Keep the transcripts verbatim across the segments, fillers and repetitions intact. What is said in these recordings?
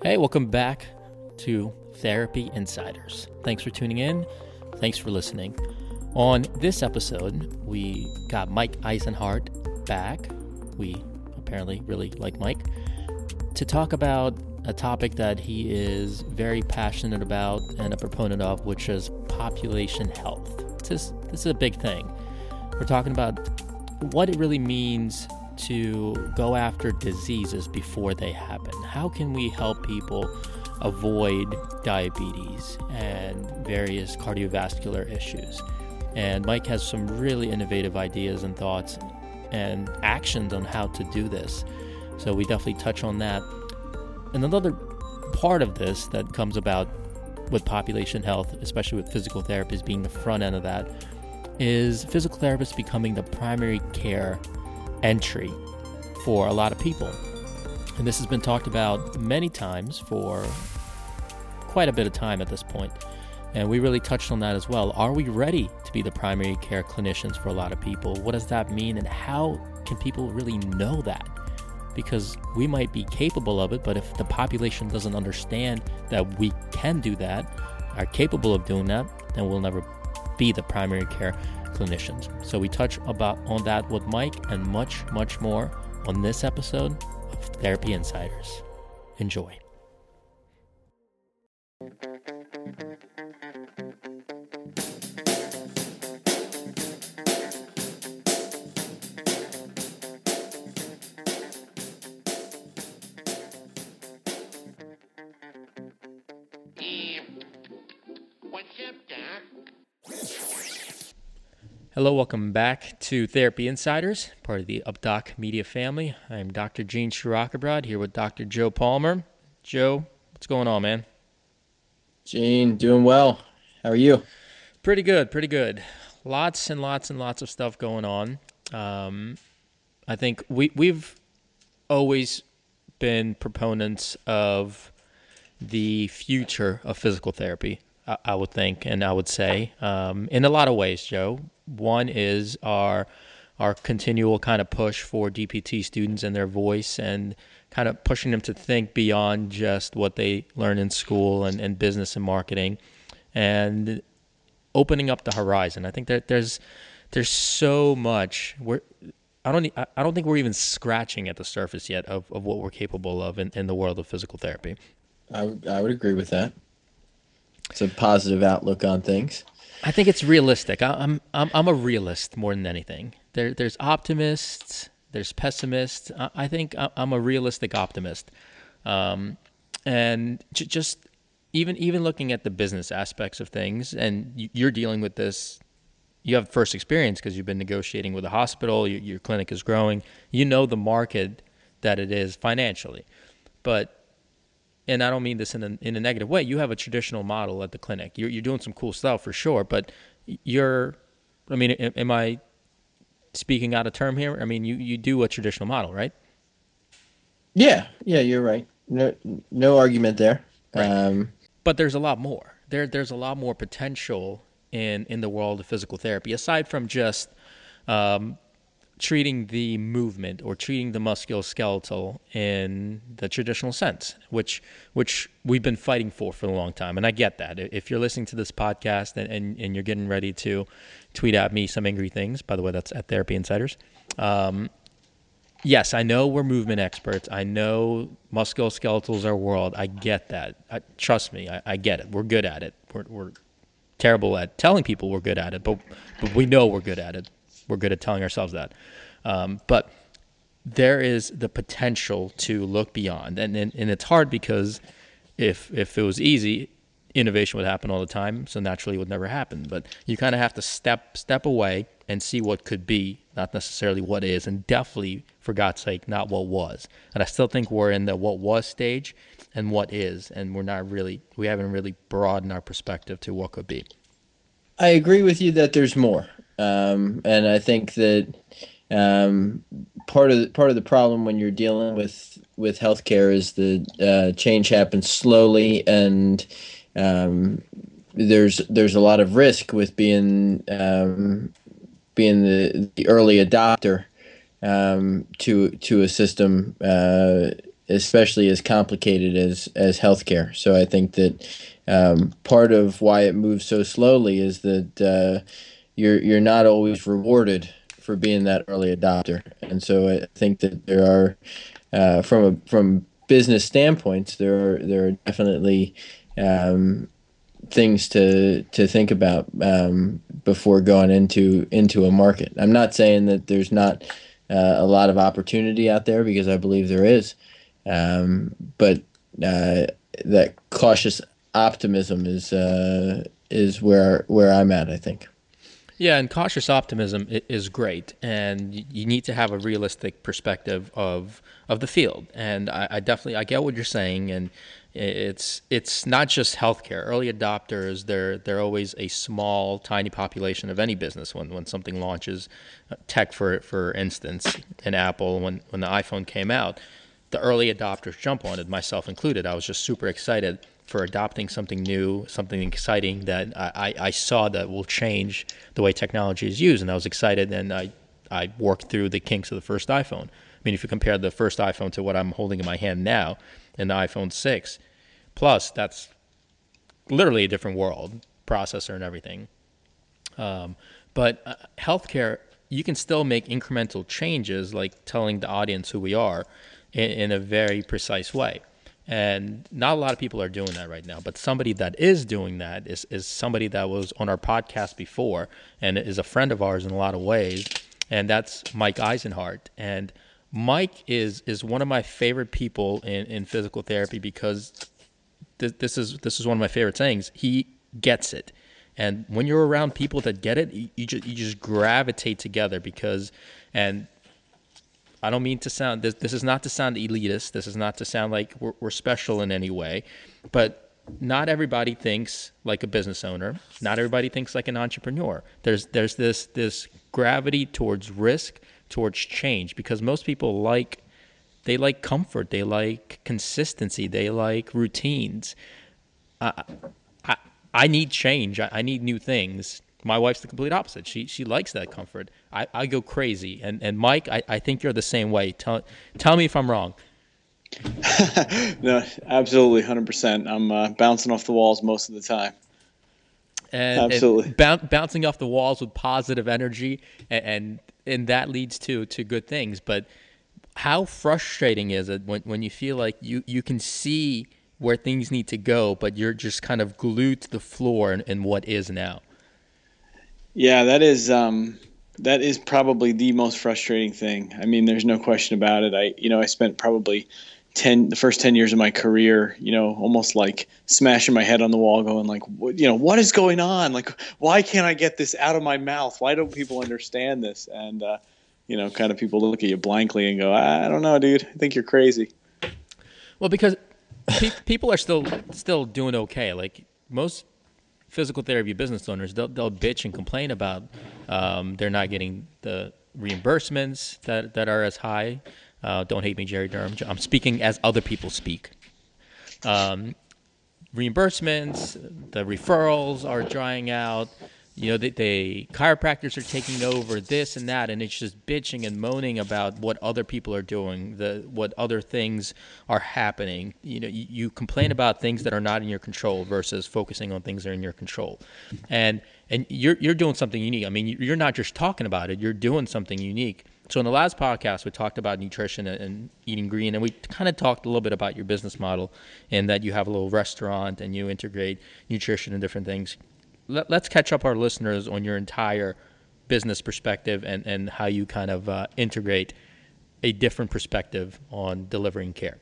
Hey, welcome back to Therapy Insiders. Thanks for tuning in. Thanks for listening. On this episode, we got Mike Eisenhart back. We apparently really like Mike to talk about a topic that he is very passionate about and a proponent of, which is population health. This is, this is a big thing. We're talking about what it really means to go after diseases before they happen. How can we help people avoid diabetes and various cardiovascular issues? And Mike has some really innovative ideas and thoughts and actions on how to do this. So we definitely touch on that. And another part of this that comes about with population health, especially with physical therapists being the front end of that, is physical therapists becoming the primary care entry for a lot of people. And this has been talked about many times for quite a bit of time at this point. And we really touched on that as well. Are we ready to be the primary care clinicians for a lot of people? What does that mean? And how can people really know that? Because we might be capable of it, but if the population doesn't understand that we can do that, are capable of doing that, then we'll never be the primary care clinicians. So we touch about on that with Mike and much, much more on this episode of Therapy Insiders. Enjoy. Hello, welcome back to Therapy Insiders, part of the UpDoc Media family. I'm Doctor Gene Shirakabrad here with Doctor Joe Palmer. Joe, what's going on, man? Gene, doing well. How are you? Pretty good, pretty good. Lots and lots and lots of stuff going on. Um, I think we, we've always been proponents of the future of physical therapy, I, I would think, and I would say, um, in a lot of ways, Joe. One is our our continual kind of push for D P T students and their voice and kind of pushing them to think beyond just what they learn in school and, and business and marketing and opening up the horizon. I think that there's there's so much. We're I don't I don't think we're even scratching at the surface yet of, of what we're capable of in, in the world of physical therapy. I would I would agree with that. It's a positive outlook on things. I think it's realistic. I, I'm I'm I'm a realist more than anything. There there's optimists, there's pessimists. I, I think I'm a realistic optimist, um, and j- just even even looking at the business aspects of things, and you're dealing with this. You have first experience because you've been negotiating with a hospital. Your, your clinic is growing. You know the market that it is financially, but. And I don't mean this in a, in a negative way. You have a traditional model at the clinic. You're, you're doing some cool stuff for sure, but you're, I mean, am I speaking out of term here? I mean, you, you do a traditional model, right? Yeah, yeah, you're right. No, no argument there. Right. Um, but there's a lot more. There, there's a lot more potential in, in the world of physical therapy, aside from just um, treating the movement or treating the musculoskeletal in the traditional sense, which which we've been fighting for for a long time. And I get that. If you're listening to this podcast and, and, and you're getting ready to tweet at me some angry things, by the way, that's at Therapy Insiders. Um, yes, I know we're movement experts. I know musculoskeletal is our world. I get that. I, trust me, I, I get it. We're good at it. We're, we're terrible at telling people we're good at it, but but we know we're good at it. We're good at telling ourselves that. Um, but there is the potential to look beyond. And, and and it's hard because if if it was easy, innovation would happen all the time, so naturally it would never happen. But you kind of have to step step away and see what could be, not necessarily what is, and definitely, for God's sake, not what was. And I still think we're in the what was stage and what is, and we're not really, we haven't really broadened our perspective to what could be. I agree with you that there's more. Um, and I think that um, part of the, part of the problem when you're dealing with with healthcare is the uh, change happens slowly, and um, there's there's a lot of risk with being um, being the, the early adopter um, to to a system, uh, especially as complicated as as healthcare. So I think that um, part of why it moves so slowly is that uh, you're you're not always rewarded for being that early adopter. And so I think that there are uh, from a from business standpoints, there are there are definitely um, things to to think about um, before going into into a market. I'm not saying that there's not uh, a lot of opportunity out there, because I believe there is, um, but uh, that cautious optimism is uh, is where where I'm at, I think. Yeah, and cautious optimism is great, and you need to have a realistic perspective of of the field. And I, I definitely I get what you're saying, and it's it's not just healthcare. Early adopters, they're they're always a small, tiny population of any business. When when something launches, tech for for instance, in Apple, when when the iPhone came out, the early adopters jump on it, myself included. I was just super excited for adopting something new, something exciting that I, I saw that will change the way technology is used. And I was excited, and I, I worked through the kinks of the first iPhone. I mean, if you compare the first iPhone to what I'm holding in my hand now, and the iPhone six Plus, that's literally a different world, processor and everything. Um, but uh, healthcare, you can still make incremental changes, like telling the audience who we are in, in a very precise way. And not a lot of people are doing that right now, but somebody that is doing that is, is somebody that was on our podcast before and is a friend of ours in a lot of ways, and that's Mike Eisenhart. And Mike is is one of my favorite people in, in physical therapy, because this, this is this is one of my favorite sayings. He gets it. And when you're around people that get it, you, you, just, you just gravitate together, because, and I don't mean to sound, this, this is not to sound elitist. This is not to sound like we're, we're special in any way, but not everybody thinks like a business owner. Not everybody thinks like an entrepreneur. There's, there's this, this gravity towards risk, towards change, because most people like, they like comfort. They like consistency. They like routines. Uh, I, I need change. I, I need new things. My wife's the complete opposite. She she likes that comfort. I, I go crazy. And and Mike, I, I think you're the same way. Tell tell me if I'm wrong. No, absolutely, one hundred percent. I'm uh, bouncing off the walls most of the time. And, absolutely. And boun- bouncing off the walls with positive energy, and, and and that leads to to good things. But how frustrating is it when, when you feel like you, you can see where things need to go, but you're just kind of glued to the floor in, in what is now? Yeah, that is um, that is probably the most frustrating thing. I mean, there's no question about it. I, you know, I spent probably ten, the first ten years of my career, you know, almost like smashing my head on the wall, going like, you know, what is going on? Like, why can't I get this out of my mouth? Why don't people understand this? And uh, you know, kind of people look at you blankly and go, I don't know, dude. I think you're crazy. Well, because pe- people are still still doing okay. Like most physical therapy business owners, they'll, they'll bitch and complain about um, they're not getting the reimbursements that, that are as high. Uh, don't hate me, Jerry Durham. I'm speaking as other people speak. Um, reimbursements, the referrals are drying out. You know, they, they chiropractors are taking over this and that, and it's just bitching and moaning about what other people are doing, the what other things are happening. You know, you, you complain about things that are not in your control versus focusing on things that are in your control, and and you're you're doing something unique. I mean, you're not just talking about it; you're doing something unique. So in the last podcast, we talked about nutrition and, and eating green, and we kind of talked a little bit about your business model, and that you have a little restaurant and you integrate nutrition and different things. Let, let's catch up our listeners on your entire business perspective and, and how you kind of uh, integrate a different perspective on delivering care.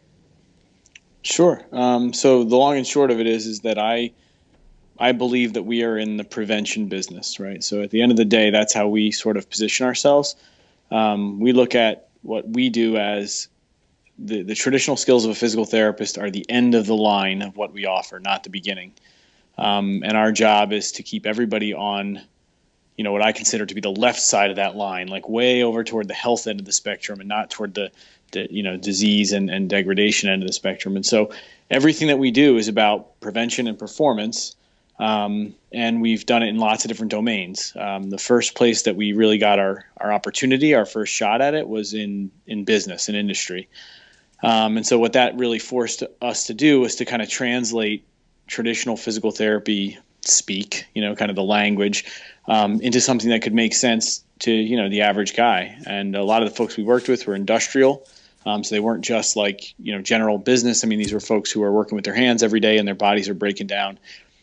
Sure. Um, so the long and short of it is, is that I, I believe that we are in the prevention business, right? So at the end of the day, that's how we sort of position ourselves. Um, we look at what we do as the, the traditional skills of a physical therapist are the end of the line of what we offer, not the beginning. Um, and our job is to keep everybody on, you know, what I consider to be the left side of that line, like way over toward the health end of the spectrum and not toward the, the you know, disease and, and degradation end of the spectrum. And so everything that we do is about prevention and performance. Um, and we've done it in lots of different domains. Um, the first place that we really got our, our opportunity, our first shot at it was in, in business and industry. Um, and so what that really forced us to do was to kind of translate traditional physical therapy speak, you know, kind of the language, um, into something that could make sense to, you know, the average guy. And a lot of the folks we worked with were industrial. Um, so they weren't just like, you know, general business. I mean, these were folks who were working with their hands every day and their bodies are breaking down.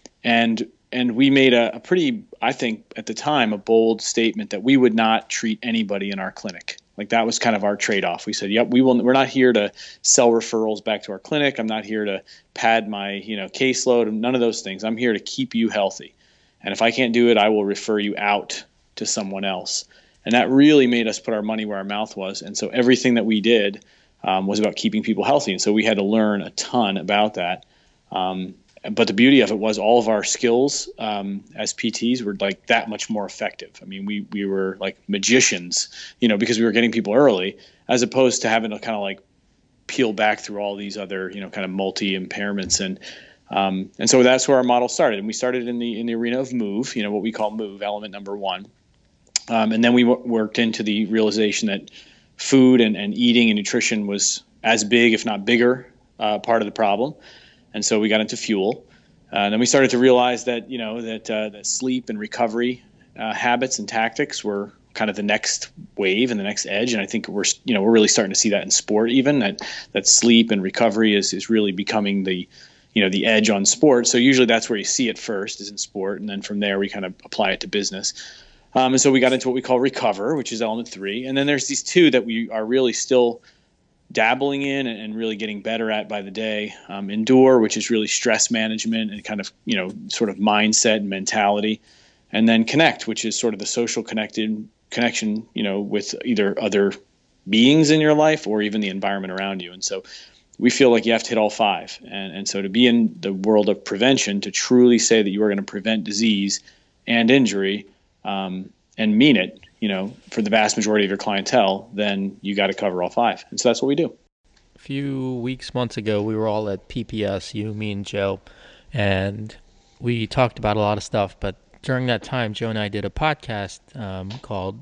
And and we made a, a pretty, I think at the time, a bold statement that we would not treat anybody in our clinic. Like that was kind of our trade-off. We said, yep, we will, we're not here to sell referrals back to our clinic. I'm not here to pad my, you know, caseload, none of those things. I'm here to keep you healthy. And if I can't do it, I will refer you out to someone else. And that really made us put our money where our mouth was. And so everything that we did um, was about keeping people healthy. And so we had to learn a ton about that. Um, but the beauty of it was all of our skills um, as P Ts were like that much more effective. I mean, we we were like magicians, you know, because we were getting people early, as opposed to having to kind of like peel back through all these other, you know, kind of multi impairments. And um, and so that's where our model started. And we started in the in the arena of move, you know, what we call move, element number one. Um, and then we w- worked into the realization that food and, and eating and nutrition was as big, if not bigger, uh, part of the problem. And so we got into fuel. Uh, and then we started to realize that, you know, that, uh, that sleep and recovery uh, habits and tactics were kind of the next wave and the next edge. And I think we're, you know, we're really starting to see that in sport even, that, that sleep and recovery is, is really becoming the, you know, the edge on sport. So usually that's where you see it first, is in sport. And then from there, we kind of apply it to business. Um, and so we got into what we call recover, which is element three. And then there's these two that we are really still dabbling in and really getting better at by the day. Um, endure, which is really stress management and kind of, you know, sort of mindset and mentality. And then connect, which is sort of the social connected connection, you know, with either other beings in your life or even the environment around you. And so we feel like you have to hit all five. And, and so to be in the world of prevention, to truly say that you are going to prevent disease and injury, um, and mean it, you know, for the vast majority of your clientele, then you got to cover all five. And so that's what we do. A few weeks, months ago, we were all at P P S, you, me, and Joe, and we talked about a lot of stuff. But during that time, Joe and I did a podcast um, called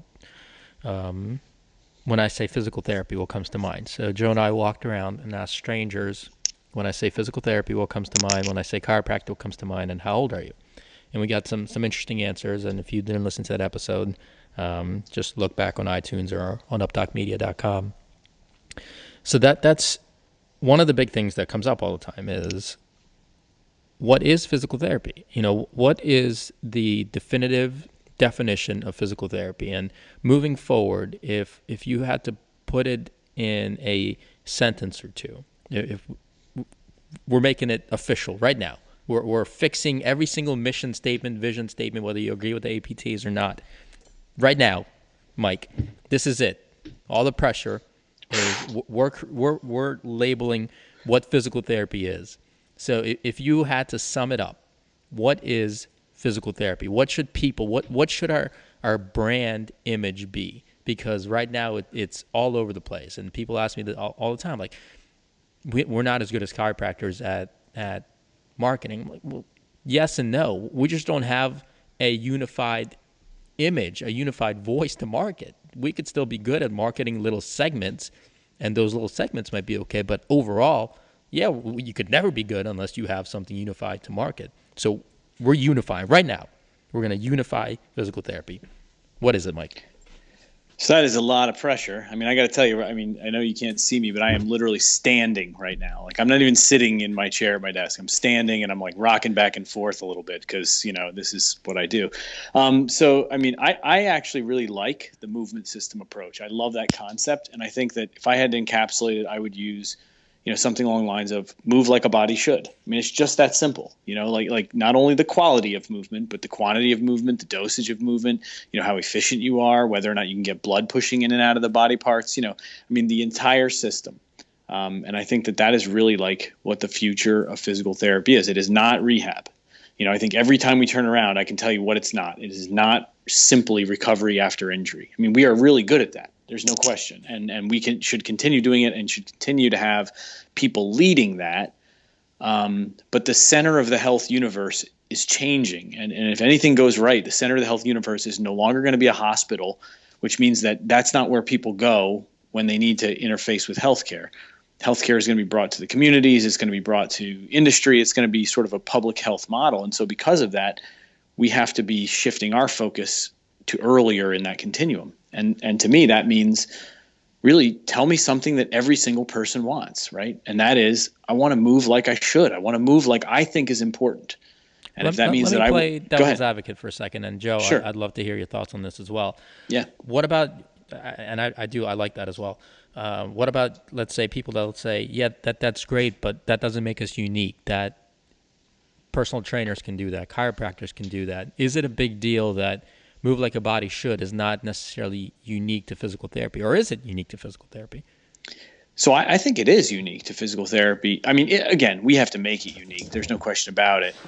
um, When I Say Physical Therapy, What Comes to Mind? So Joe and I walked around and asked strangers, when I say physical therapy, what comes to mind? When I say chiropractic, what comes to mind? And how old are you? And we got some some interesting answers. And if you didn't listen to that episode, um, just look back on iTunes or on up doc media dot com. So that that's one of the big things that comes up all the time is, what is physical therapy? You know, what is the definitive definition of physical therapy? And moving forward, if if you had to put it in a sentence or two, if we're making it official right now, We're, we're fixing every single mission statement, vision statement, whether you agree with the A P Ts or not. Right now, Mike, this is it. All the pressure is we're, we're, we're labeling what physical therapy is. So if you had to sum it up, what is physical therapy? What should people, what, what should our, our brand image be? Because right now it, it's all over the place. And people ask me that all, all the time, like, we, we're not as good as chiropractors at, at, marketing. Like, well, yes and no. We just don't have a unified image, a unified voice to market. We could still be good at marketing little segments, and those little segments might be okay. But overall, yeah, you could never be good unless you have something unified to market. So we're unifying right now. We're going to unify physical therapy. What is it, Mike? So that is a lot of pressure. I mean, I got to tell you, I mean, I know you can't see me, but I am literally standing right now. Like, I'm not even sitting in my chair at my desk. I'm standing and I'm like rocking back and forth a little bit because, you know, this is what I do. Um, so, I mean, I, I actually really like the movement system approach. I love that concept. And I think that if I had to encapsulate it, I would use, you know, something along the lines of move like a body should. I mean, it's just that simple, you know, like, like not only the quality of movement, but the quantity of movement, the dosage of movement, you know, how efficient you are, whether or not you can get blood pushing in and out of the body parts, you know, I mean, the entire system. Um, and I think that that is really like what the future of physical therapy is. It is not rehab. You know, I think every time we turn around, I can tell you what it's not. It is not simply recovery after injury. I mean, we are really good at that. There's no question. And and we can should continue doing it and should continue to have people leading that. Um, but the center of the health universe is changing. And, and if anything goes right, the center of the health universe is no longer going to be a hospital, which means that that's not where people go when they need to interface with healthcare. healthcare is going to be brought to the communities. It's going to be brought to industry. It's going to be sort of a public health model. And so because of that, we have to be shifting our focus to earlier in that continuum. And and to me, that means really tell me something that every single person wants, right? And that is, I want to move like I should. I want to move like I think is important. And let, if that let, means let that me I play go devil's ahead. advocate for a second, and Joe, Sure. I, I'd love to hear your thoughts on this as well. Yeah. What about, and I, I do, I like that as well. Uh, what about, let's say, people that will say, yeah, that that's great, but that doesn't make us unique. That personal trainers can do that, chiropractors can do that. Is it a big deal that move like a body should is not necessarily unique to physical therapy, or is it unique to physical therapy? So I, I think it is unique to physical therapy. I mean, it, again, we have to make it unique. There's no question about it.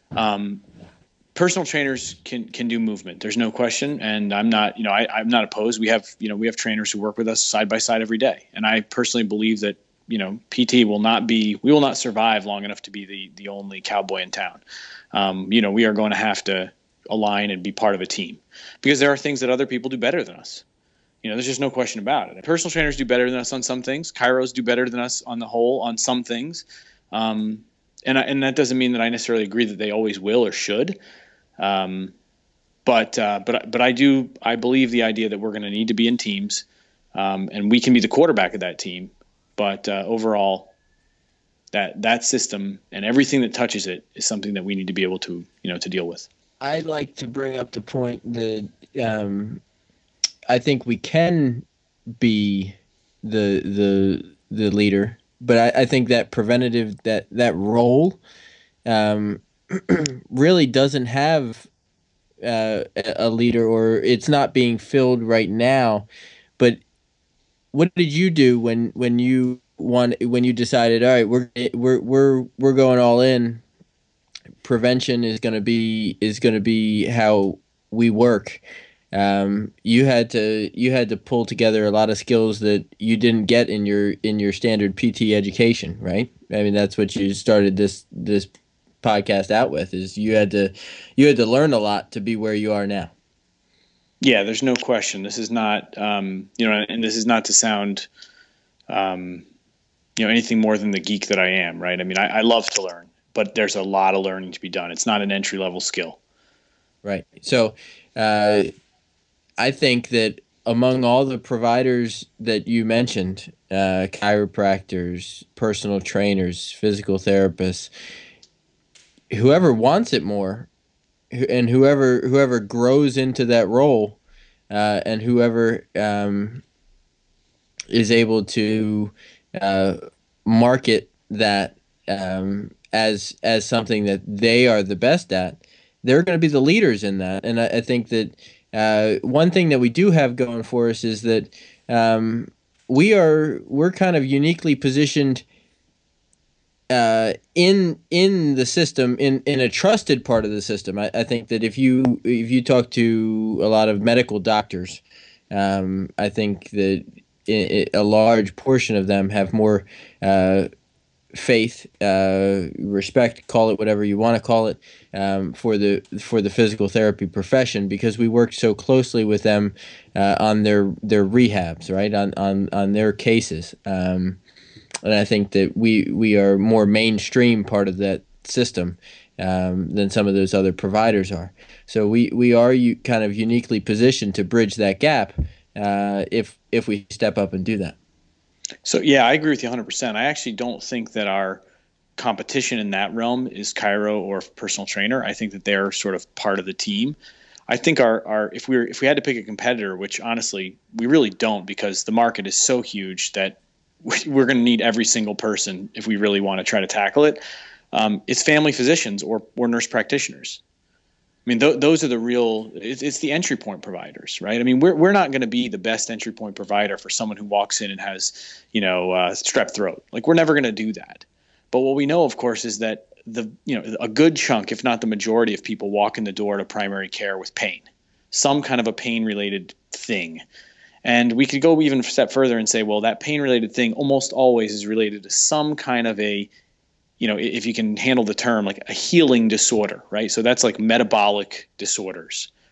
Um, personal trainers can can do movement. There's no question, and I'm not, you know, I, I'm not opposed. We have, you know, we have trainers who work with us side by side every day, and I personally believe that, you know, P T will not be, we will not survive long enough to be the the only cowboy in town. Um, you know, we are going to have to align and be part of a team because there are things that other people do better than us. You know, there's just no question about it. Personal trainers do better than us on some things. Chiros do better than us on the whole on some things. Um, and I, and that doesn't mean that I necessarily agree that they always will or should. Um, but uh, but but I do I believe the idea that we're going to need to be in teams, um, and we can be the quarterback of that team. But uh, overall, that that system and everything that touches it is something that we need to be able to you know to deal with. I'd like to bring up the point that um, I think we can be the the the leader, but I, I think that preventative that that role um, really doesn't have uh, a leader, or it's not being filled right now. But what did you do when when you want when you decided, all right, we're we're we're we're going all in? Prevention is going to be is going to be how we work. Um, you had to you had to pull together a lot of skills that you didn't get in your in your standard P T education, right? I mean, that's what you started this this podcast out with. Is you had to you had to learn a lot to be where you are now. Yeah, there's no question. This is not um, you know, and this is not to sound um, you know anything more than the geek that I am, right? I mean, I, I love to learn, but there's a lot of learning to be done. It's not an entry level skill. Right. So. Uh, I think that among all the providers that you mentioned, uh, chiropractors, personal trainers, physical therapists, whoever wants it more, and whoever whoever grows into that role, uh, and whoever um, is able to uh, market that um, as as something that they are the best at, they're going to be the leaders in that. And I, I think that. Uh, one thing that we do have going for us is that um, we are we're kind of uniquely positioned uh, in in the system in, in a trusted part of the system. I, I think that if you if you talk to a lot of medical doctors, um, I think that it, it, a large portion of them have more uh, faith, uh, respect, call it whatever you want to call it, um, for the for the physical therapy profession, because we work so closely with them uh, on their their rehabs, right, on on on their cases, um, and I think that we we are more mainstream part of that system um, than some of those other providers are. So we we are u- kind of uniquely positioned to bridge that gap uh, if if we step up and do that. So, yeah, I agree with you one hundred percent. I actually don't think that our competition in that realm is chiro or personal trainer. I think that they're sort of part of the team. I think our, our if we were if we had to pick a competitor, which honestly we really don't, because the market is so huge that we're going to need every single person if we really want to try to tackle it. Um, it's family physicians or or nurse practitioners. I mean, th- those are the real, it's, it's the entry point providers, right? I mean, we're we're not going to be the best entry point provider for someone who walks in and has, you know, uh, strep throat. Like, we're never going to do that. But what we know, of course, is that the, you know, a good chunk, if not the majority of people walk in the door to primary care with pain, some kind of a pain related thing. And we could go even a step further and say, well, that pain related thing almost always is related to some kind of a, you know, if you can handle the term, like a healing disorder, right? So that's like metabolic disorders,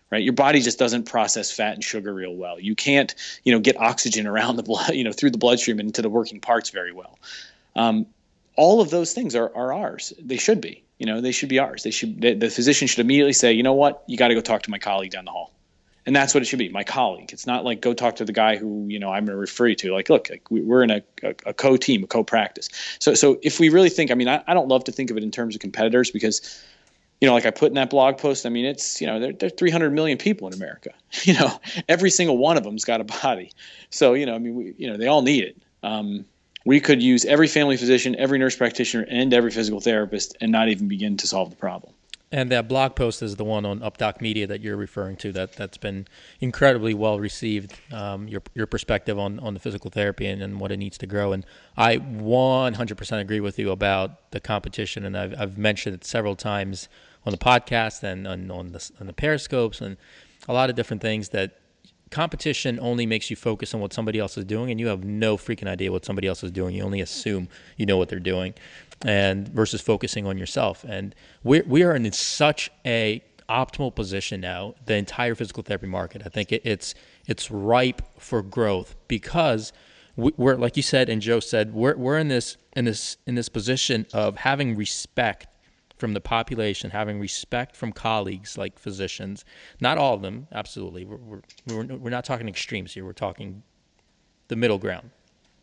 right? Your body just doesn't process fat and sugar real well. You can't, you know, get oxygen around the blood, you know, through the bloodstream and into the working parts very well. Um, all of those things are, are ours. They should be, you know, they should be ours. They should, the, the physician should immediately say, you know what, you got to go talk to my colleague down the hall. And that's what it should be, my colleague. It's not like go talk to the guy who, you know, I'm going to refer you to. Like, look, like we're in a, a, a co-team, a co-practice. So so if we really think, I mean, I, I don't love to think of it in terms of competitors because, you know, like I put in that blog post, I mean, it's, you know, there, there are three hundred million people in America. You know, every single one of them's got a body. So, you know, I mean, we, you know, they all need it. Um, we could use every family physician, every nurse practitioner, and every physical therapist and not even begin to solve the problem. And that blog post is the one on UpDoc Media that you're referring to. That that's been incredibly well received. Um, your your perspective on, on the physical therapy and, and what it needs to grow. And I one hundred percent agree with you about the competition. And I've I've mentioned it several times on the podcast and on, on the on the Periscopes and a lot of different things that competition only makes you focus on what somebody else is doing, and you have no freaking idea what somebody else is doing. You only assume you know what they're doing, and versus focusing on yourself. And we we are in such a optimal position now, the entire physical therapy market. I think it, it's it's ripe for growth because we, we're, like you said and Joe said, we're we're in this in this in this position of having respect from the population, having respect from colleagues like physicians. Not all of them, absolutely. We're we're we're, we're not talking extremes here. We're talking the middle ground.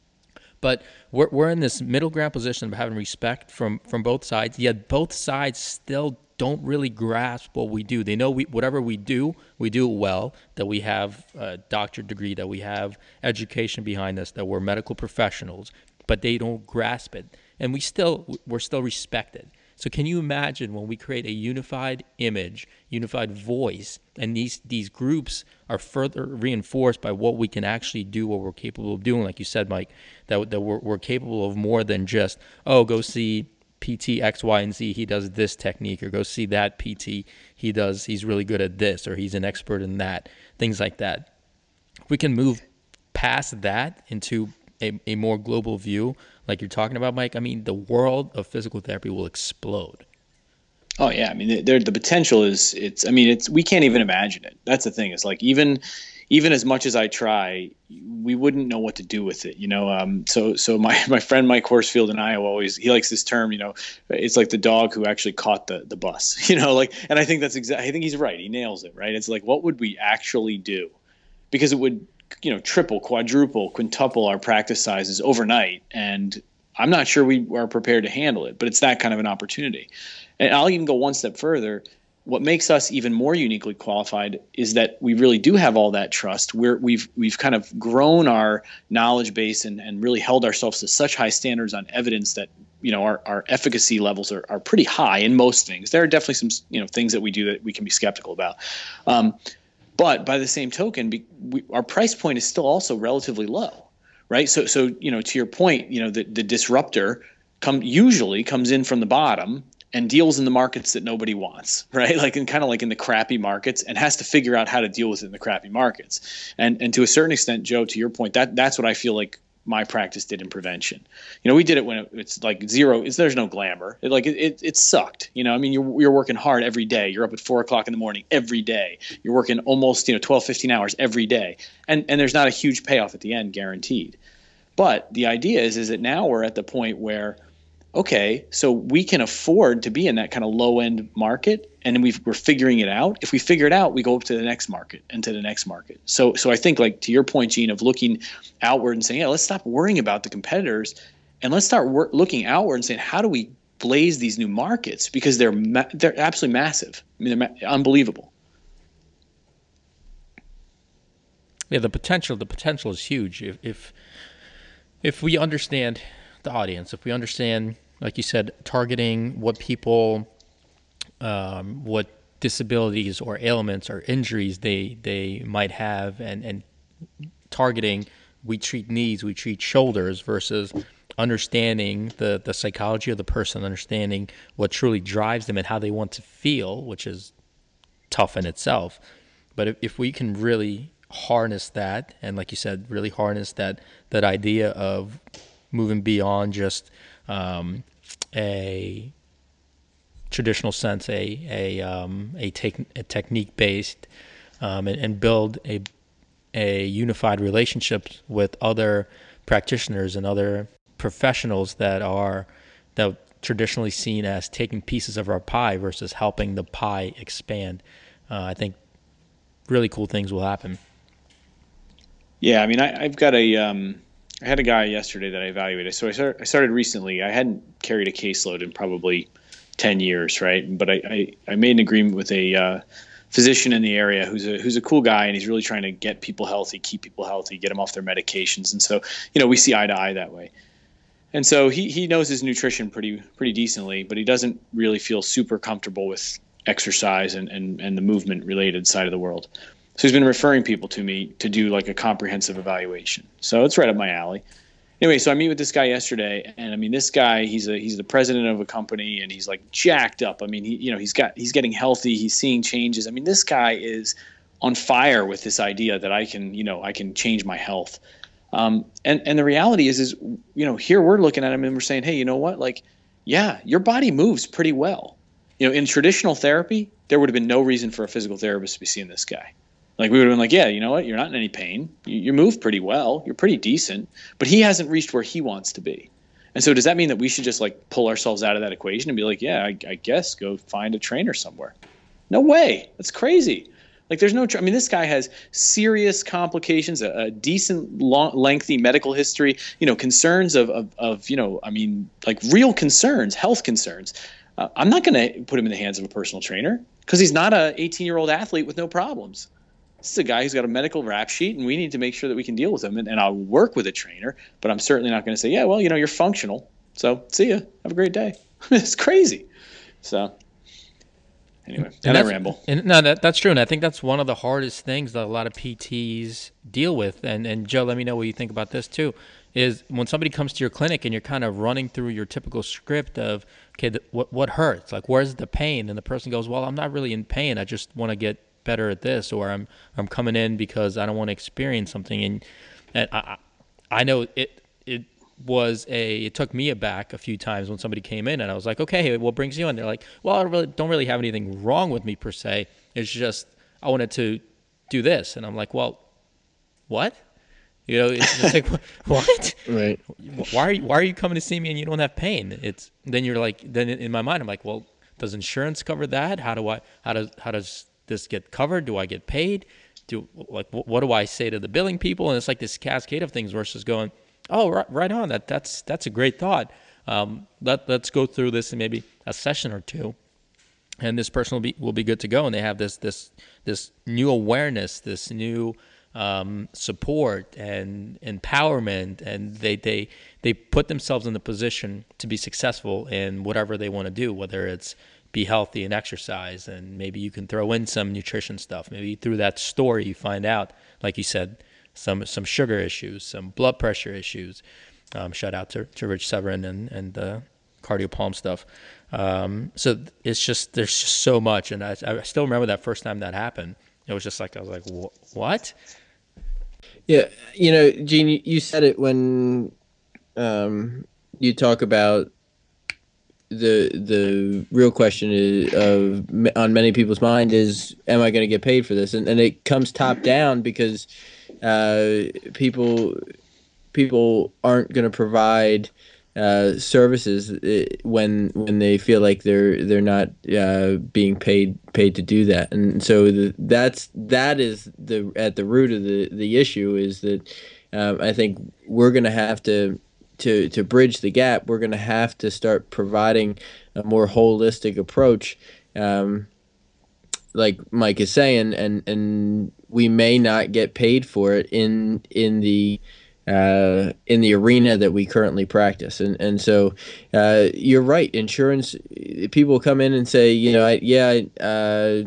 But we're we're in this middle ground position of having respect from, from both sides, yet both sides still don't really grasp what we do. They know we whatever we do, we do it well, that we have a doctorate degree, that we have education behind us, that we're medical professionals, but they don't grasp it. And we still we're still respected. So can you imagine when we create a unified image, unified voice, and these these groups are further reinforced by what we can actually do, what we're capable of doing, like you said, Mike, that, that we're, we're capable of more than just, oh, go see P T X, Y, and Z, he does this technique, or go see that P T, he does, he's really good at this, or he's an expert in that, things like that. We can move past that into a, a more global view, like you're talking about, Mike. I mean, the world of physical therapy will explode. Oh yeah, I mean, there the potential is it's. I mean, it's we can't even imagine it. That's the thing. It's like even, even as much as I try, we wouldn't know what to do with it. You know. Um. So so my my friend Mike Horsfield in Iowa always he likes this term. You know, it's like the dog who actually caught the the bus. You know, like, and I think that's exactly. I think he's right. He nails it. Right. It's like, what would we actually do? Because it would, you know, triple, quadruple, quintuple our practice sizes overnight, and I'm not sure we are prepared to handle it. But it's that kind of an opportunity. And I'll even go one step further. What makes us even more uniquely qualified is that we really do have all that trust. We're, we've we've kind of grown our knowledge base and, and really held ourselves to such high standards on evidence that, you know, our, our efficacy levels are, are pretty high in most things. There are definitely some, you know, things that we do that we can be skeptical about. Um, but by the same token, we, we, our price point is still also relatively low, right? So so you know, to your point, you know, the, the disruptor come usually comes in from the bottom and deals in the markets that nobody wants, right? Like in kind of like in the crappy markets, and has to figure out how to deal with it in the crappy markets. And and to a certain extent, Joe, to your point, that that's what I feel like my practice did in prevention. You know, we did it when it, it's like zero. It's, there's no glamour. It, like it, it, it sucked. You know, I mean, you're you're working hard every day. You're up at four o'clock in the morning every day. You're working almost, you know, twelve, fifteen hours every day, and and there's not a huge payoff at the end, guaranteed. But the idea is, is that now we're at the point where, okay, so we can afford to be in that kind of low end market, and we've, we're figuring it out. If we figure it out, we go up to the next market and to the next market. So, so I think, like to your point, Gene, of looking outward and saying, yeah, let's stop worrying about the competitors, and let's start wor- looking outward and saying, how do we blaze these new markets, because they're ma- they're absolutely massive. I mean, they're ma- unbelievable. Yeah, the potential the potential is huge. If if if we understand the audience, if we understand, like you said, targeting what people, um, what disabilities or ailments or injuries they they might have, and, and targeting, we treat knees, we treat shoulders, versus understanding the, the psychology of the person, understanding what truly drives them and how they want to feel, which is tough in itself. But if, if we can really harness that, and like you said, really harness that that idea of moving beyond just um, a traditional sense, a a um, a, tec- a technique based um, and, and build a a unified relationship with other practitioners and other professionals that are that traditionally seen as taking pieces of our pie versus helping the pie expand. Uh, I think really cool things will happen. Yeah, I mean, I, I've got a, um, I had a guy yesterday that I evaluated. So I started, I started recently. I hadn't carried a caseload in probably ten years, right? But I, I, I made an agreement with a uh, physician in the area who's a who's a cool guy, and he's really trying to get people healthy, keep people healthy, get them off their medications. And so, you know, we see eye to eye that way. And so he he knows his nutrition pretty pretty decently, but he doesn't really feel super comfortable with exercise and, and, and the movement related side of the world. So he's been referring people to me to do like a comprehensive evaluation. So it's right up my alley. Anyway, so I meet with this guy yesterday, and I mean, this guy, he's a he's the president of a company, and he's like jacked up. I mean, he you know he's got he's getting healthy, he's seeing changes. I mean, this guy is on fire with this idea that I can you know I can change my health. Um, and and the reality is is you know here we're looking at him and we're saying, hey, you know what? Like, yeah, your body moves pretty well. You know, in traditional therapy, there would have been no reason for a physical therapist to be seeing this guy. Like, we would have been like, yeah, you know what? You're not in any pain. You, you move pretty well. You're pretty decent. But he hasn't reached where he wants to be. And so does that mean that we should just, like, pull ourselves out of that equation and be like, yeah, I, I guess go find a trainer somewhere? No way. That's crazy. Like, there's no – I mean, this guy has serious complications, a, a decent, long, lengthy medical history, you know, concerns of, of, of, you know, I mean, like real concerns, health concerns. Uh, I'm not going to put him in the hands of a personal trainer because he's not an eighteen-year-old athlete with no problems. This is a guy who's got a medical rap sheet, and we need to make sure that we can deal with him. And, and I'll work with a trainer, but I'm certainly not going to say, yeah, well, you know, you're functional. So see ya. Have a great day. It's crazy. So anyway, and, and I ramble. And no, that, that's true. And I think that's one of the hardest things that a lot of P Ts deal with. And, and Joe, let me know what you think about this too, is when somebody comes to your clinic and you're kind of running through your typical script of, okay, the, what, what hurts? Like, where's the pain? And the person goes, well, I'm not really in pain. I just want to get better at this, or I'm I'm coming in because I don't want to experience something. And and I I know it it was a it took me aback a few times when somebody came in and I was like, okay, what brings you in? They're like, well, I really don't really have anything wrong with me per se. It's just I wanted to do this, and I'm like, well, what? You know, it's just like, what? Right. Why are you, why are you coming to see me and you don't have pain? It's then you're like, then in my mind I'm like, well, does insurance cover that? How do I how does how does this get covered? Do I get paid? Do like what do I say to the billing people? And it's like this cascade of things versus going, oh, right, right on. That that's that's a great thought. Um, let let's go through this in maybe a session or two, and this person will be will be good to go. And they have this this this new awareness, this new um, support and empowerment, and they they they put themselves in the position to be successful in whatever they want to do, whether it's be healthy and exercise, and maybe you can throw in some nutrition stuff. Maybe through that story you find out, like you said, some some sugar issues, some blood pressure issues. Um, shout out to, to Rich Severin and and the Cardio Palm stuff. Um, so it's just there's just so much, and I, I still remember that first time that happened. It was just like I was like, what? Yeah, you know, Gene, you said it when um, you talk about the the real question is of on many people's mind is, am I going to get paid for this? And and it comes top down because uh, people people aren't going to provide uh, services when when they feel like they're they're not uh, being paid paid to do that. And so the, that's that is the at the root of the the issue is that um, I think we're going to have to. To, to bridge the gap, we're going to have to start providing a more holistic approach, um, like Mike is saying, and, and we may not get paid for it in in the uh, in the arena that we currently practice. And and so uh, you're right. Insurance people come in and say, you know, I, yeah, uh,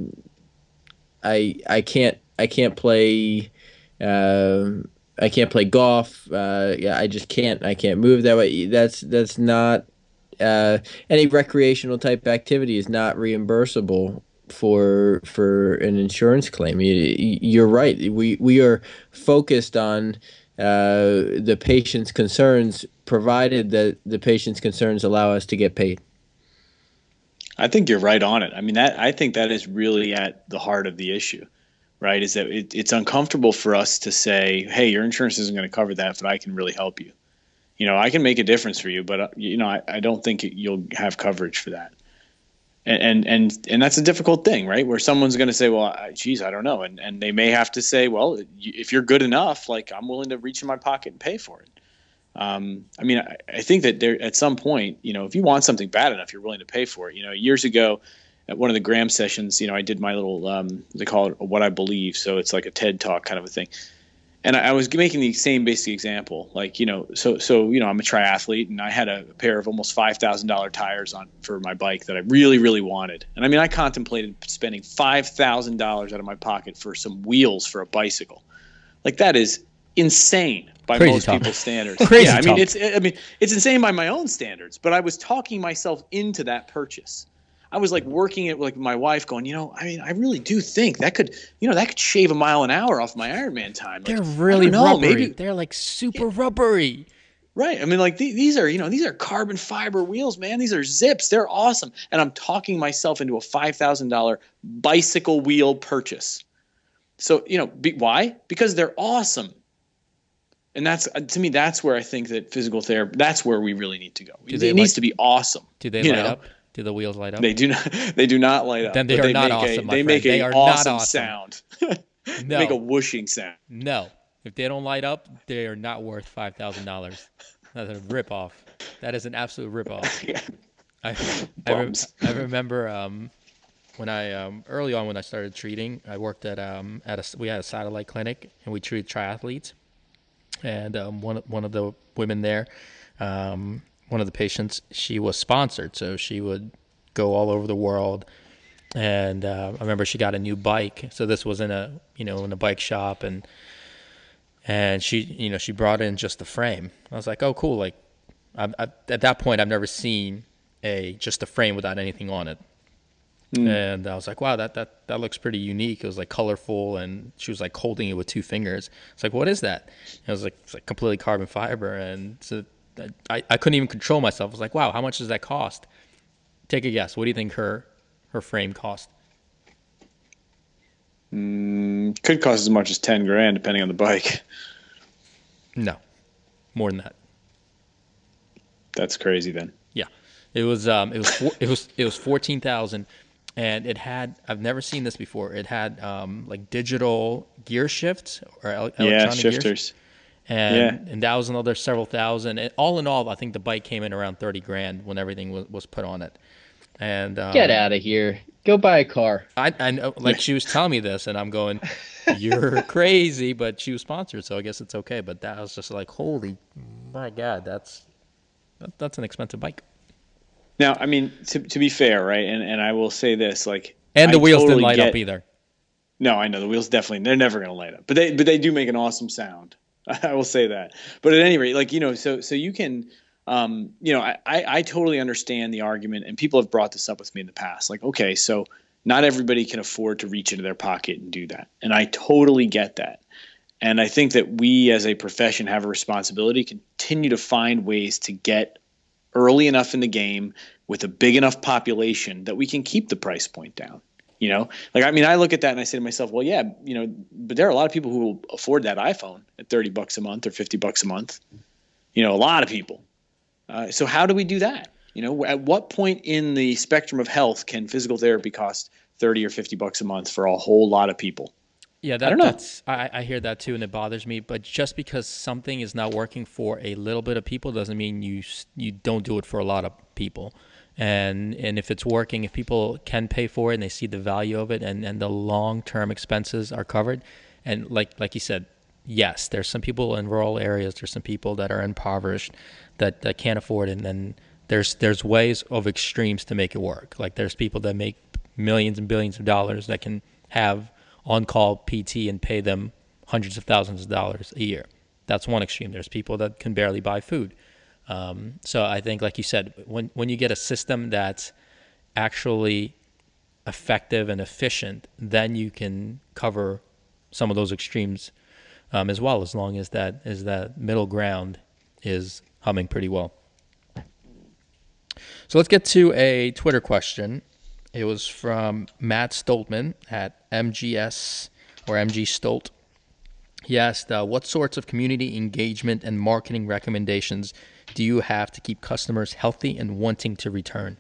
I I can't I can't play. Uh, I can't play golf. Uh, yeah, I just can't. I can't move that way. That's that's not uh, any recreational type activity is not reimbursable for for an insurance claim. You, you're right. We we are focused on uh, the patient's concerns, provided that the patient's concerns allow us to get paid. I think you're right on it. I mean, that I think that is really at the heart of the issue. right? Is that it, it's uncomfortable for us to say, hey, your insurance isn't going to cover that, but I can really help you. You know, I can make a difference for you, but, uh, you know, I, I don't think you'll have coverage for that. And, and, and, and that's a difficult thing, right? Where someone's going to say, well, I, geez, I don't know. And, and they may have to say, well, if you're good enough, like I'm willing to reach in my pocket and pay for it. Um, I mean, I, I think that there at some point, you know, if you want something bad enough, you're willing to pay for it. You know, years ago at one of the Graham sessions, you know, I did my little, um, they call it What I Believe. So it's like a TED Talk kind of a thing. And I was making the same basic example, like, you know, so, so, you know, I'm a triathlete and I had a pair of almost five thousand dollars tires on for my bike that I really, really wanted. And I mean, I contemplated spending five thousand dollars out of my pocket for some wheels for a bicycle. Like that is insane by Crazy most talk. people's standards. Crazy yeah. I mean, talk. it's, I mean, it's insane by my own standards, but I was talking myself into that purchase. I was like working it like my wife going, you know, I mean, I really do think that could, you know, that could shave a mile an hour off my Ironman time. Like, They're really I don't know, rubbery. maybe, They're like super rubbery. right. I mean, like th- these are, you know, these are carbon fiber wheels, man. These are zips. They're awesome. And I'm talking myself into a five thousand dollars bicycle wheel purchase. So, you know, be, why? Because they're awesome. And that's, uh, to me, that's where I think that physical therapy, that's where we really need to go. Do It, they it needs like- to be awesome. Do they you light know? up? Do the wheels light up? They do not. They do not light up. Then they but are not make awesome, A, my they friend. make They a are not awesome, awesome. sound. They No. make a whooshing sound. No. If they don't light up, they are not worth five thousand dollars. That's a ripoff. That is an absolute ripoff. Yeah. I I, rem- Bums. I remember um, when I um, early on when I started treating, I worked at um at a we had a satellite clinic and we treated triathletes, and um, one one of the women there, um, one of the patients, she was sponsored, so she would go all over the world. And uh, I remember she got a new bike. So this was in a, you know, in a bike shop, and and she, you know, she brought in just the frame. I was like, oh, cool. Like, I, I, at that point, I've never seen a just a frame without anything on it. Mm. And I was like, wow, that that that looks pretty unique. It was like colorful, and she was like holding it with two fingers. It's like, what is that? And I was like, it's like completely carbon fiber, and so I I couldn't even control myself. I was like, wow, how much does that cost? Take a guess. What do you think her her frame cost? Mm, could cost as much as ten grand, depending on the bike. No, more than that. That's crazy. Then. Yeah, it was. Um, it was. Four, it was. It was fourteen thousand, and it had. I've never seen this before. It had um, like digital gear shifts or el- electronic yeah, gears. shifters. And Yeah. and that was another several thousand. And all in all, I think the bike came in around thirty grand when everything was, was put on it. And um, Get out of here. Go buy a car. I, I know, like she was telling me this, and I'm going, "You're crazy," but she was sponsored, so I guess it's okay. But that was just like, holy, my God, that's that, that's an expensive bike. Now, I mean, to to be fair, right? And and I will say this, like, And the I wheels totally didn't light get, up either. No, I know the wheels definitely. They're never going to light up, but they but they do make an awesome sound. I will say that. But at any rate, like, you know, so so you can. Um, you know, I, I, I totally understand the argument, and people have brought this up with me in the past. Like, okay, so not everybody can afford to reach into their pocket and do that. And I totally get that. And I think that we as a profession have a responsibility to continue to find ways to get early enough in the game with a big enough population that we can keep the price point down. You know, like, I mean, I look at that and I say to myself, well, yeah, you know, but there are a lot of people who will afford that iPhone at thirty bucks a month or fifty bucks a month. You know, a lot of people. Uh, so how do we do that? You know, at what point in the spectrum of health can physical therapy cost thirty or fifty bucks a month for a whole lot of people? Yeah, that, I don't know. that's I, I hear that too, and it bothers me. But just because something is not working for a little bit of people doesn't mean you you don't do it for a lot of people. And and if it's working, if people can pay for it and they see the value of it, and, and the long term expenses are covered, and like like you said, yes, there's some people in rural areas, there's some people that are impoverished that, that can't afford it, and then there's there's ways of extremes to make it work. Like there's people that make millions and billions of dollars that can have on-call P T and pay them hundreds of thousands of dollars a year. That's one extreme. There's people that can barely buy food. Um, so I think, like you said, when when you get a system that's actually effective and efficient, then you can cover some of those extremes um, as well, as long as that is that middle ground is humming pretty well. So let's get to a Twitter question. It was from Matt Stoltman at M G S or M G Stolt. He asked, uh, what sorts of community engagement and marketing recommendations do you have to keep customers healthy and wanting to return?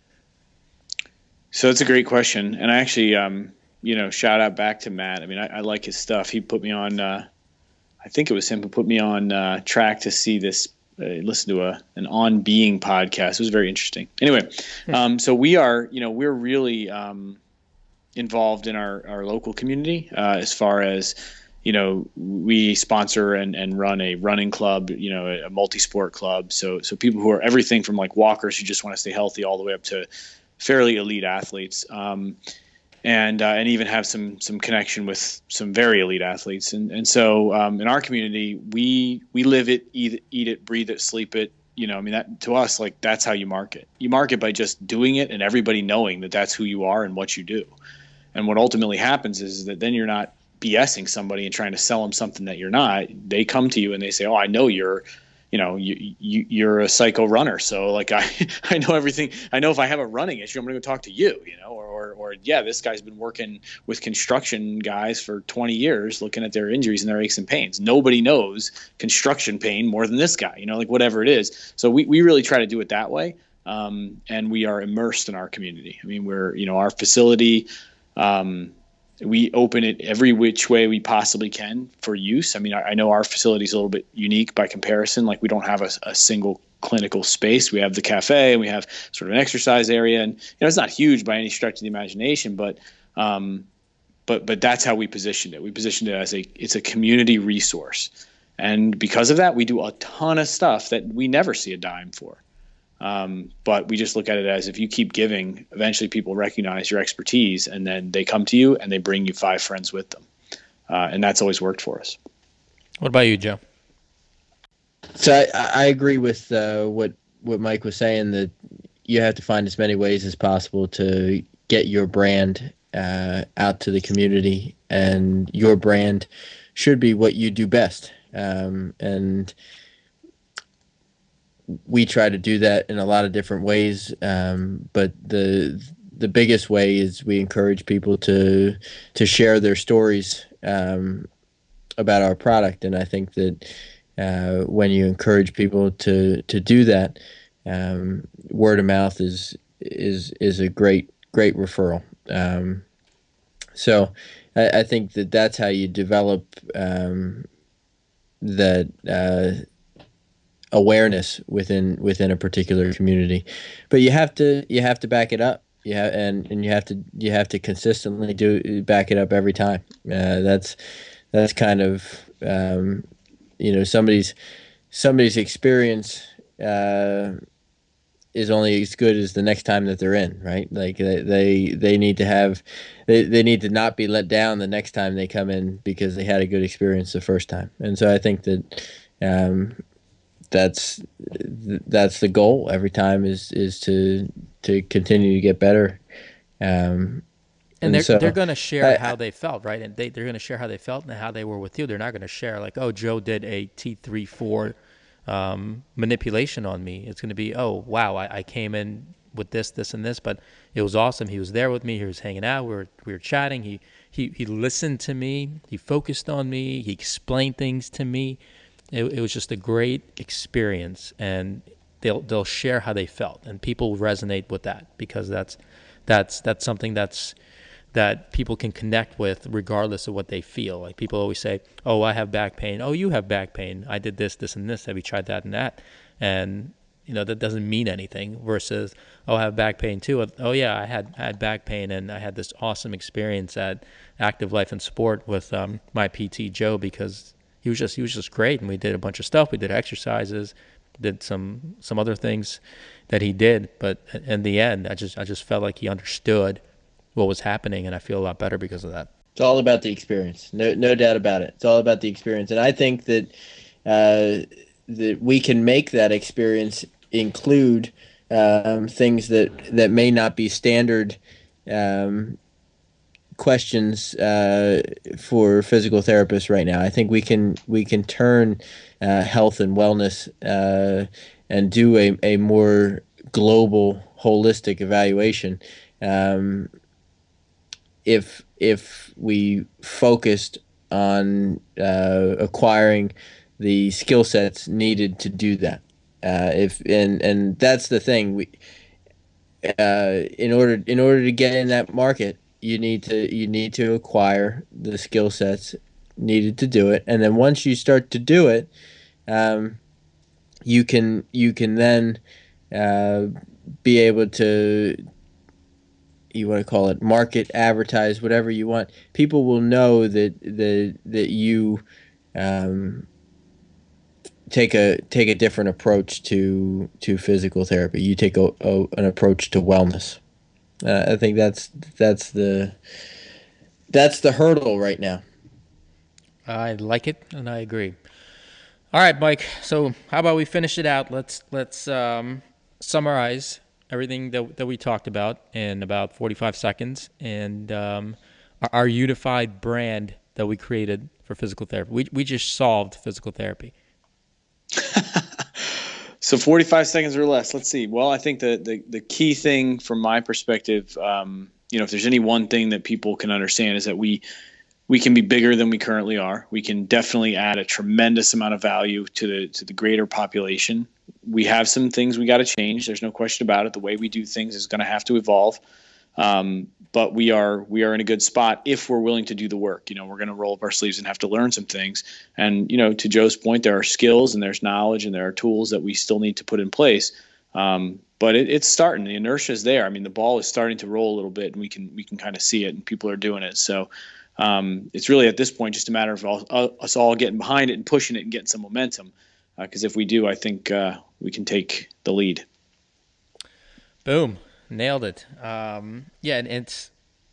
So that's a great question. And I actually, um, you know, shout out back to Matt. I mean, I, I like his stuff. He put me on, uh, I think it was him who put me on uh, track to see this, uh, listen to a an On Being podcast. It was very interesting. Anyway, um, so we are, you know, we're really um, involved in our, our local community uh, as far as, you know, we sponsor and, and run a running club, you know, a, a multi-sport club. So, so people who are everything from like walkers who just want to stay healthy all the way up to fairly elite athletes. Um, and, uh, and even have some, some connection with some very elite athletes. And, and so, um, in our community, we, we live it, eat it, eat it, breathe it, sleep it. You know, I mean, that to us, like, that's how you market. You market by just doing it and everybody knowing that that's who you are and what you do. And what ultimately happens is that then you're not BSing somebody and trying to sell them something that you're not. They come to you and they say, oh, I know you're, you know, you, you, you're a psycho runner. So like, I, I know everything. I know if I have a running issue, I'm going to go talk to you, you know, or, or, or, yeah, this guy's been working with construction guys for twenty years, looking at their injuries and their aches and pains. Nobody knows construction pain more than this guy, you know, like whatever it is. So we, we really try to do it that way. Um, and we are immersed in our community. I mean, we're, you know, our facility, um, we open it every which way we possibly can for use. I mean, I, I know our facility is a little bit unique by comparison. Like we don't have a, a single clinical space. We have the cafe and we have sort of an exercise area, and you know, it's not huge by any stretch of the imagination, but, um, but, but that's how we positioned it. We positioned it as a, it's a community resource. And because of that, we do a ton of stuff that we never see a dime for. Um, but we just look at it as if you keep giving, eventually people recognize your expertise and then they come to you and they bring you five friends with them. Uh, and that's always worked for us. What about you, Joe? So I, I agree with uh, what, what Mike was saying, that you have to find as many ways as possible to get your brand uh, out to the community, and your brand should be what you do best. Um, and we try to do that in a lot of different ways, um, but the the biggest way is we encourage people to to share their stories um, about our product, and I think that uh, when you encourage people to to do that, um, word of mouth is is is a great great referral. Um, so I, I think that that's how you develop um, that. Uh, awareness within within a particular community, but you have to you have to back it up. Yeah, and and you have to you have to consistently do back it up every time. Uh, that's that's kind of um, you know somebody's somebody's experience uh, is only as good as the next time that they're in, right? Like they they, they need to have they, they need to not be let down the next time they come in because they had a good experience the first time. And so I think that um, that's that's the goal every time, is is to to continue to get better. Um, and, and they're so, they're going to share I, how they felt, right? And they they're going to share how they felt and how they were with you. They're not going to share like, oh, Joe did a T three four um, manipulation on me. It's going to be, oh, wow, I, I came in with this, this, and this, but it was awesome. He was there with me. He was hanging out. We were we were chatting. He he he listened to me. He focused on me. He explained things to me. It, it was just a great experience, and they'll they'll share how they felt, and people resonate with that because that's that's that's something that's that people can connect with regardless of what they feel. Like people always say, "Oh, I have back pain. Oh, you have back pain. I did this, this, and this. Have you tried that and that?" And you know that doesn't mean anything. Versus, "Oh, I have back pain too. Oh, yeah, I had I had back pain, and I had this awesome experience at Active Life and Sport with um, my P T Joe because." He was just he was just great, and we did a bunch of stuff. We did exercises, did some some other things that he did. But in the end, I just I just felt like he understood what was happening, and I feel a lot better because of that. It's all about the experience, no no doubt about it. It's all about the experience, and I think that uh, that we can make that experience include um, things that that may not be standard. Um, questions uh, for physical therapists right now. I think we can we can turn uh, health and wellness uh, and do a, a more global, holistic evaluation um, if if we focused on uh, acquiring the skill sets needed to do that. Uh, if and and that's the thing. We uh, in order in order to get in that market, you need to you need to acquire the skill sets needed to do it, and then once you start to do it, um, you can you can then uh, be able to, you want to call it market, advertise, whatever you want. People will know that the that you um, take a take a different approach to to physical therapy. You take a, a an approach to wellness. Uh, I think that's that's the that's the hurdle right now. I like it, and I agree. All right, Mike. So how about we finish it out? Let's let's um, summarize everything that that we talked about in about forty-five seconds, and um, our, our unified brand that we created for physical therapy. We we just solved physical therapy. So forty-five seconds or less. Let's see. Well, I think the the, the key thing from my perspective, um, you know, if there's any one thing that people can understand is that we we can be bigger than we currently are. We can definitely add a tremendous amount of value to the to the greater population. We have some things we got to change. There's no question about it. The way we do things is going to have to evolve. Um, but we are we are in a good spot if we're willing to do the work. You know, we're going to roll up our sleeves and have to learn some things. And, you know, to Joe's point, there are skills and there's knowledge and there are tools that we still need to put in place. Um, but it, it's starting. The inertia is there. I mean, the ball is starting to roll a little bit, and we can we can kind of see it, and people are doing it. So um, it's really at this point just a matter of all, uh, us all getting behind it and pushing it and getting some momentum. Because uh, if we do, I think uh, we can take the lead. Boom. Nailed it. Um, yeah, and it's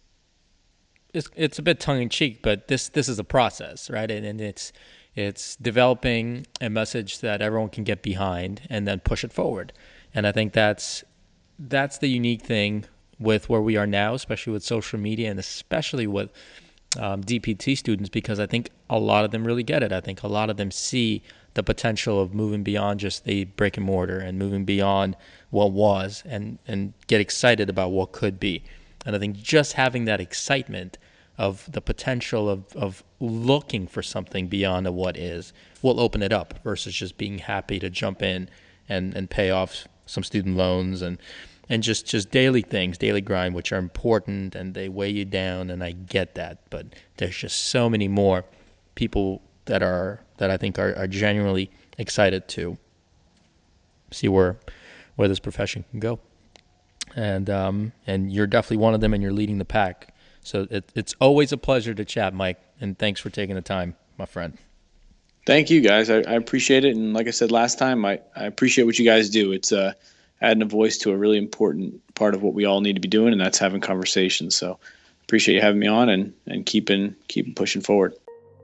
it's it's a bit tongue in cheek, but this this is a process, right? And, and it's it's developing a message that everyone can get behind and then push it forward. And I think that's that's the unique thing with where we are now, especially with social media and especially with um, D P T students, because I think a lot of them really get it. I think a lot of them see the potential of moving beyond just the brick and mortar and moving beyond what was and, and get excited about what could be. And I think just having that excitement of the potential of, of looking for something beyond what is will open it up versus just being happy to jump in and, and pay off some student loans and, and just, just daily things, daily grind, which are important and they weigh you down. And I get that, but there's just so many more people that are that I think are, are genuinely excited to see where where this profession can go. And um, and you're definitely one of them, and you're leading the pack. So it, it's always a pleasure to chat, Mike, and thanks for taking the time, my friend. Thank you, guys. I, I appreciate it. And like I said last time, I, I appreciate what you guys do. It's uh, adding a voice to a really important part of what we all need to be doing, and that's having conversations. So appreciate you having me on and, and keeping keeping pushing forward.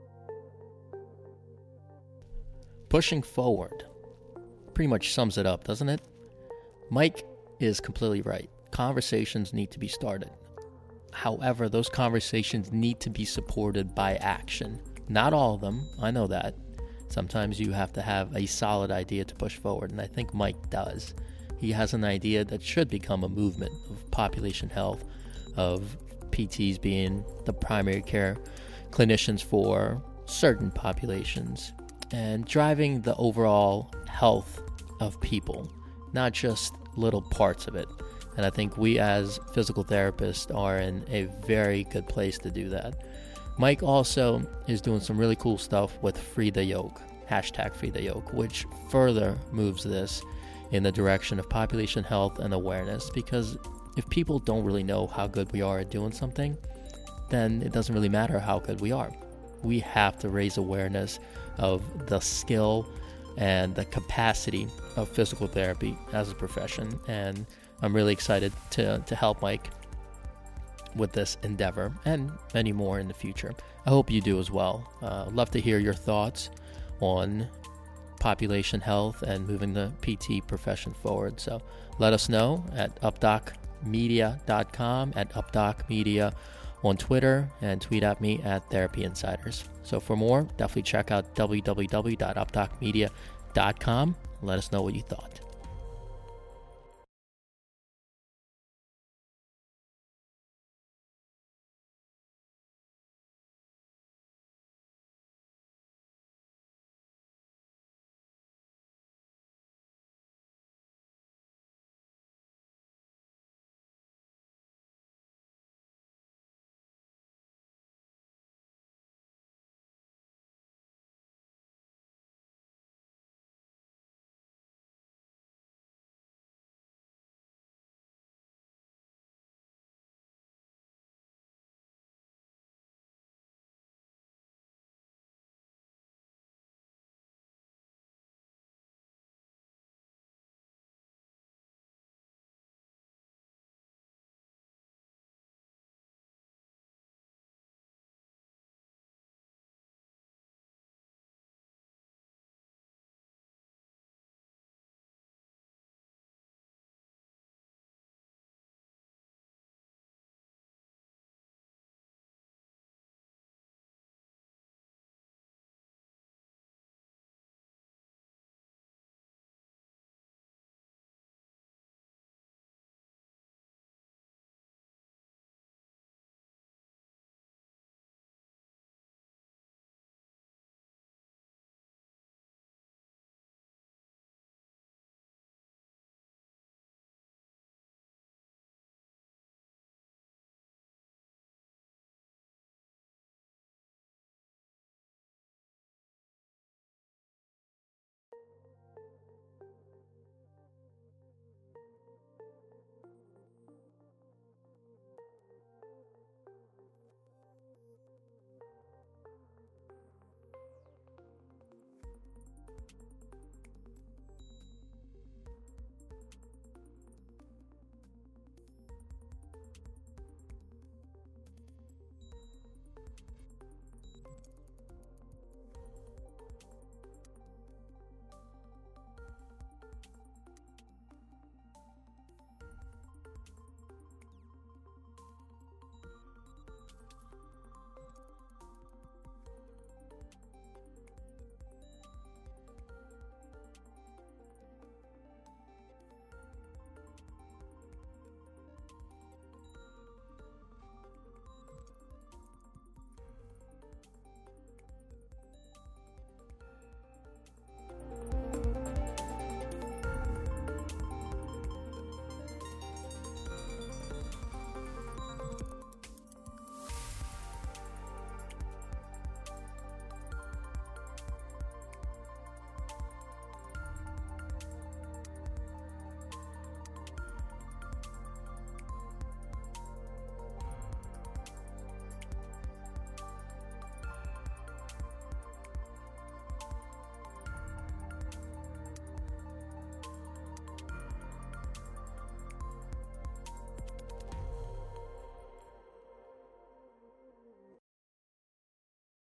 Pushing forward pretty much sums it up, doesn't it? Mike is completely right. Conversations need to be started. However, those conversations need to be supported by action. Not all of them, I know that. Sometimes you have to have a solid idea to push forward, and I think Mike does. He has an idea that should become a movement of population health, of P Ts being the primary care clinicians for certain populations, and driving the overall health of people, not just little parts of it. And I think we as physical therapists are in a very good place to do that. Mike also is doing some really cool stuff with Free the Yoke, hashtag Free the Yoke, which further moves this in the direction of population health and awareness, because if people don't really know how good we are at doing something, then it doesn't really matter how good we are. We have to raise awareness of the skill and the capacity of physical therapy as a profession. And I'm really excited to, to help Mike with this endeavor and many more in the future. I hope you do as well. Uh, love to hear your thoughts on population health and moving the P T profession forward. So let us know at updoc media dot com, at updocmedia on Twitter, and tweet at me at Therapy Insiders. So for more, definitely check out w w w dot updoc media dot com. Let us know what you thought.